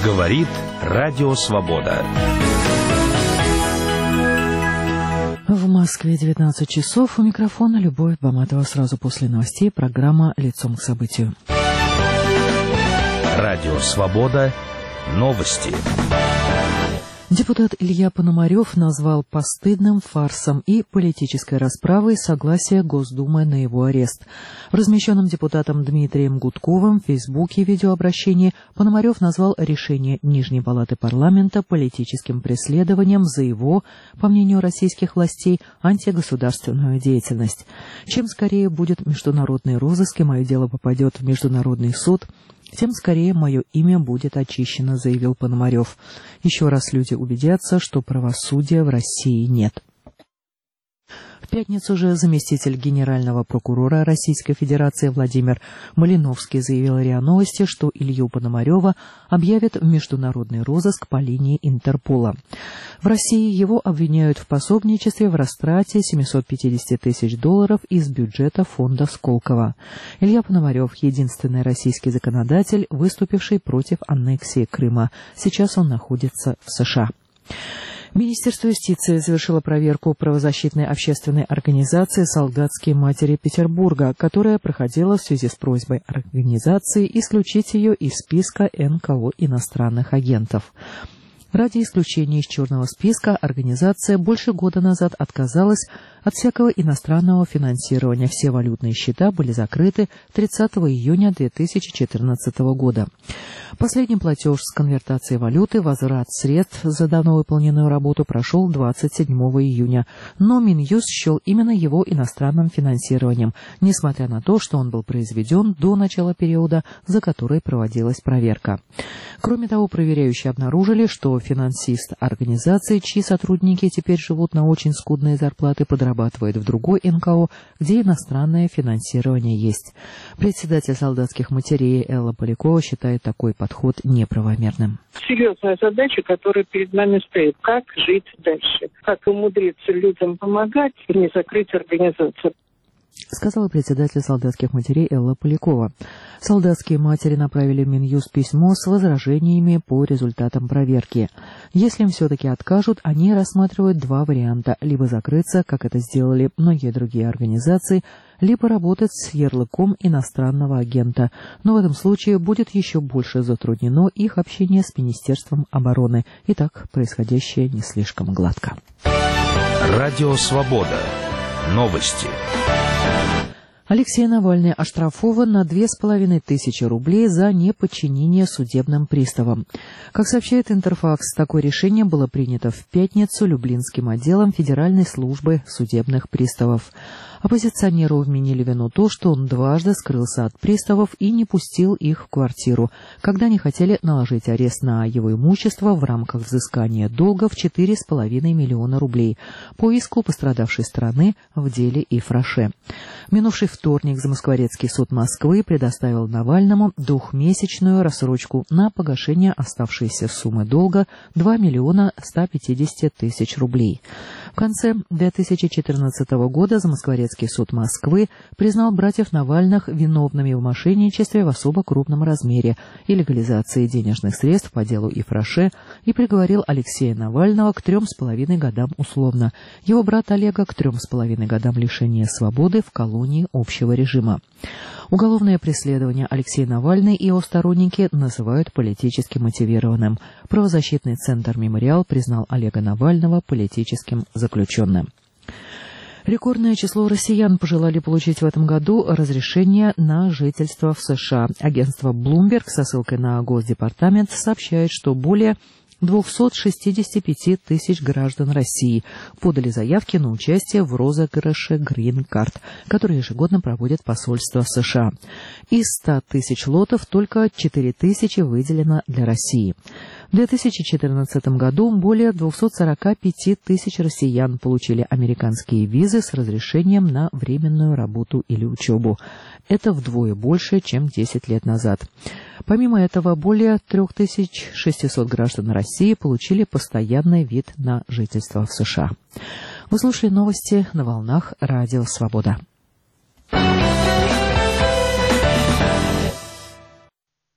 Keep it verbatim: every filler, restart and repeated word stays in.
Говорит Радио Свобода. В Москве девятнадцать часов. У микрофона Любовь Баматова. Сразу после новостей программа «Лицом к событию». Радио Свобода. Новости. Депутат Илья Пономарев назвал постыдным фарсом и политической расправой согласие Госдумы на его арест. В размещенном депутатом Дмитрием Гудковым в Фейсбуке видеообращении Пономарев назвал решение Нижней палаты парламента политическим преследованием за его, по мнению российских властей, антигосударственную деятельность. Чем скорее будет международный розыск и мое дело попадет в Международный суд, тем скорее мое имя будет очищено, заявил Пономарев. Еще раз люди убедятся, что правосудия в России нет. В пятницу же заместитель генерального прокурора Российской Федерации Владимир Малиновский заявил РИА Новости, что Илью Пономарева объявят в международный розыск по линии Интерпола. В России его обвиняют в пособничестве в растрате семьсот пятьдесят тысяч долларов из бюджета фонда Сколково. Илья Пономарев – единственный российский законодатель, выступивший против аннексии Крыма. Сейчас он находится в США. Министерство юстиции завершило проверку правозащитной общественной организации «Солдатские матери Петербурга», которая проходила в связи с просьбой организации исключить ее из списка эн ка о иностранных агентов. Ради исключения из черного списка организация больше года назад отказалась от всякого иностранного финансирования. Все валютные счета были закрыты тридцатого июня две тысячи четырнадцатого года. Последний платеж с конвертацией валюты, возврат средств за давно выполненную работу прошел двадцать седьмого июня, но Минюст счел именно его иностранным финансированием, несмотря на то, что он был произведен до начала периода, за который проводилась проверка. Кроме того, проверяющие обнаружили, что финансист организации, чьи сотрудники теперь живут на очень скудные зарплаты, подрабатывает в другой эн ка о, где иностранное финансирование есть. Председатель солдатских матерей Элла Полякова считает такой подход неправомерным. Серьезная задача, которая перед нами стоит. Как жить дальше? Как умудриться людям помогать и не закрыть организацию? Сказала председатель солдатских матерей Элла Полякова. Солдатские матери направили в Минюст письмо с возражениями по результатам проверки. Если им все-таки откажут, они рассматривают два варианта. Либо закрыться, как это сделали многие другие организации, либо работать с ярлыком иностранного агента. Но в этом случае будет еще больше затруднено их общение с Министерством обороны. Итак, происходящее не слишком гладко. Радио Свобода. Новости. Алексей Навальный оштрафован на две с половиной тысячи рублей за неподчинение судебным приставам. Как сообщает Интерфакс, такое решение было принято в пятницу Люблинским отделом Федеральной службы судебных приставов. Оппозиционеру вменили вину то, что он дважды скрылся от приставов и не пустил их в квартиру, когда они хотели наложить арест на его имущество в рамках взыскания долга в четыре с половиной миллиона рублей по иску пострадавшей стороны в деле Ифраше. В минувший вторник Замоскворецкий суд Москвы предоставил Навальному двухмесячную рассрочку на погашение оставшейся суммы долга два миллиона сто пятьдесят тысяч рублей. В конце две тысячи четырнадцатого года Замоскворецкий суд Москвы признал братьев Навальных виновными в мошенничестве в особо крупном размере и легализации денежных средств по делу Ифраше и приговорил Алексея Навального к трем с половиной годам условно, его брата Олега к трем с половиной годам лишения свободы в колонии общего режима. Уголовное преследование Алексея Навальный и его сторонники называют политически мотивированным. Правозащитный центр «Мемориал» признал Олега Навального политическим заключенным. Рекордное число россиян пожелали получить в этом году разрешение на жительство в США. Агентство Bloomberg со ссылкой на Госдепартамент сообщает, что более двухсот шестидесяти пяти тысяч граждан России подали заявки на участие в розыгрыше Green Card, который ежегодно проводит посольство США. Из ста тысяч лотов только четыре тысячи выделено для России. В две тысячи четырнадцатом году более двухсот сорока пяти тысяч россиян получили американские визы с разрешением на временную работу или учебу. Это вдвое больше, чем десять лет назад. Помимо этого, более трёх тысяч шестисот граждан России получили постоянный вид на жительство в США. Вы слушали новости на волнах Радио Свобода.